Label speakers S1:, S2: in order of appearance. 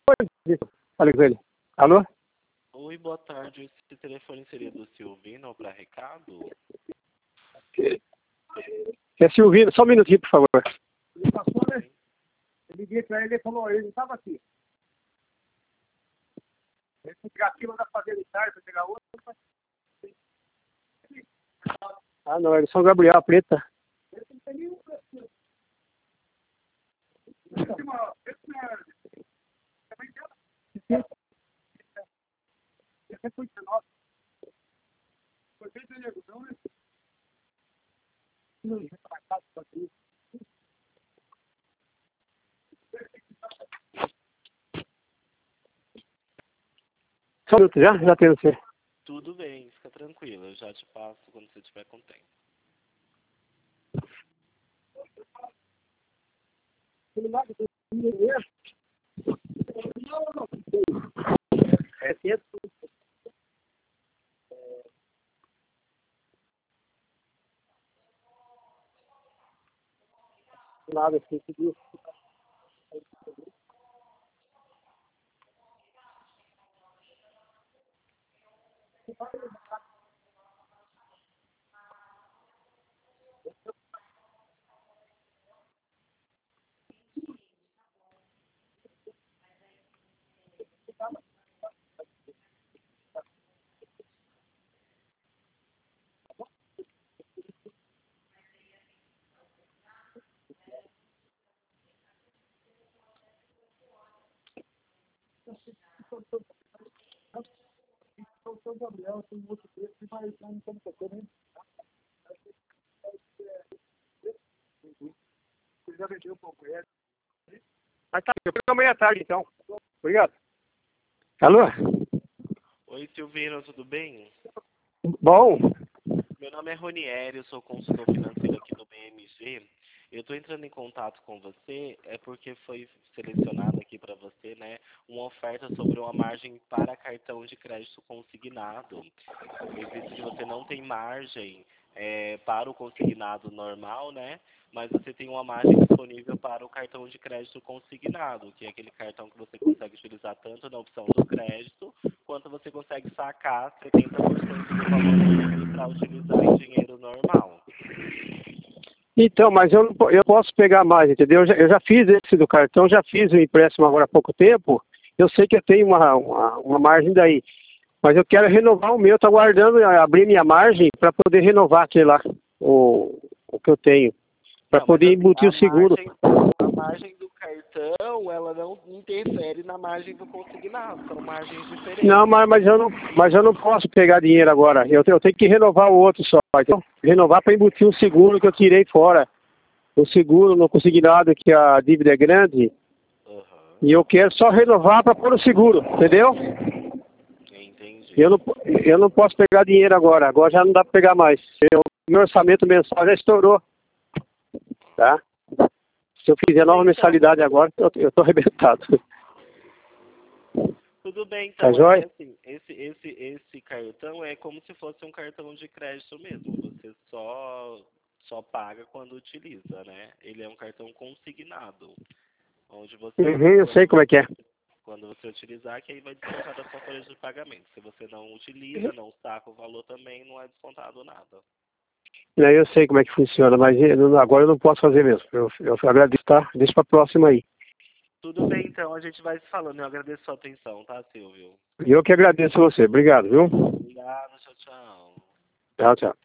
S1: Falei com ele. Alô?
S2: Oi, boa tarde. Esse telefone seria do Silvino para recado?
S1: É Silvino, só um minutinho, por favor. Ele passou, né? Eu liguei pra ele e falou, ele não estava aqui. Ele foi pegar aqui, mandar fazer de tarde, para pegar outro. Ah, não, é de São Gabriel, Preta. Só um minuto, já tem você.
S2: Tudo bem, fica tranquilo. Eu já te passo quando você estiver com tempo.
S1: É tempo. Nada, assim, seguiu. Já vendeu um pouco. Mas tá, eu pego amanhã à tarde, então. Obrigado. Alô?
S2: Oi, Silvino, tudo bem?
S1: Bom,
S2: Meu nome é Ronieri, eu sou consultor financeiro aqui no BMG. Eu estou entrando em contato com você, porque foi selecionado aqui para você, né, uma oferta sobre uma margem para cartão de crédito consignado. Eu visto que você não tem margem para o consignado normal, né, mas você tem uma margem disponível para o cartão de crédito consignado, que é aquele cartão que você consegue utilizar tanto na opção do crédito, quanto você consegue sacar 70% do valor livre para utilizar em dinheiro normal.
S1: então, mas eu posso pegar mais, entendeu? Eu já fiz esse do cartão, já fiz o empréstimo agora há pouco tempo. Eu sei que eu tenho uma margem daí. Mas eu quero renovar o meu, estou aguardando abrir minha margem para poder renovar aquele lá, o que eu tenho. Para poder
S2: Assim,
S1: embutir o seguro.
S2: a margem do cartão, ela não interfere na margem do consignado, são margens diferentes.
S1: Não, mas eu não posso pegar dinheiro agora. Eu tenho que renovar o outro só. Então, renovar para embutir o seguro que eu tirei fora. O seguro no consignado, que a dívida é grande.
S2: Uhum.
S1: E eu quero só renovar para pôr o seguro, entendeu?
S2: Entendi.
S1: Eu não posso pegar dinheiro agora. Agora já não dá para pegar mais. Meu orçamento mensal já estourou. Tá? Se eu fizer nova mensalidade agora, eu tô arrebentado.
S2: Tudo bem,
S1: Tá
S2: então,
S1: joia?
S2: assim, esse cartão é como se fosse um cartão de crédito mesmo. Você só paga quando utiliza, né? Ele é um cartão consignado, onde você,
S1: Eu sei como é que é.
S2: quando você utilizar, que aí vai descontar da sua folha de pagamento. Se você não utiliza, não saca o valor também, não é descontado nada.
S1: Eu sei como é que funciona, mas agora eu não posso fazer mesmo. Eu agradeço, tá? Deixa pra próxima aí.
S2: Tudo bem, então, a gente vai se falando. Eu agradeço a sua atenção, tá, Silvio?
S1: Eu que agradeço a você. Obrigado, viu?
S2: Obrigado, tchau, tchau.
S1: Tchau, tchau.